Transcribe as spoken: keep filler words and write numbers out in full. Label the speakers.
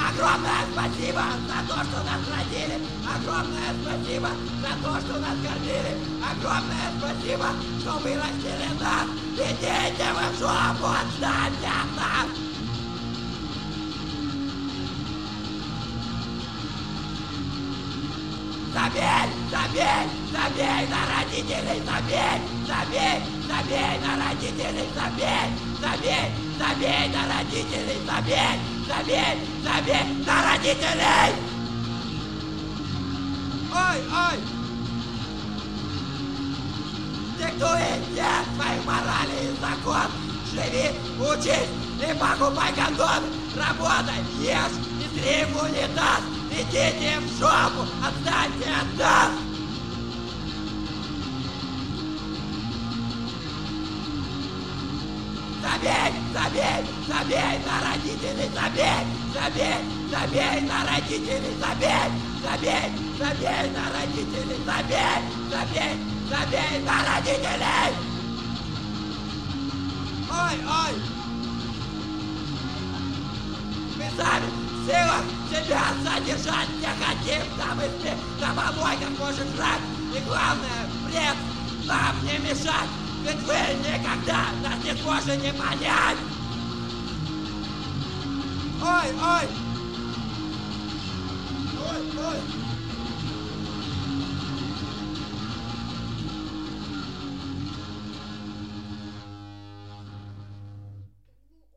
Speaker 1: Огромное спасибо за то, что нас родили. Огромное спасибо за то, что нас кормили. Огромное спасибо, что вырастили нас. Идите вы в жопу, отстаньте от нас. Забей, забей, забей на родителей, забей, забей, забей на родителей, забей, забей, забей на родителей, забей, забей, забей на родителей! Ой, ой! Диктуй мне свои морали и закон. Живи, учись и покупай кондом. Работай, ешь и сри в унитаз. Идите в жопу, отстаньте от нас! Забей, забей, забей на родителей, забей, забей, забей на родителей, забей, забей, забей на родителей, забей, забей, забей на родителей! Ой, ой! Мы сами в силах себя задержать не хотим, да мы спим за помойках можем жрать, и главное, вред нам не мешать. Ведь вы никогда нас не сможете понять! Ой, ой! Ой, ой!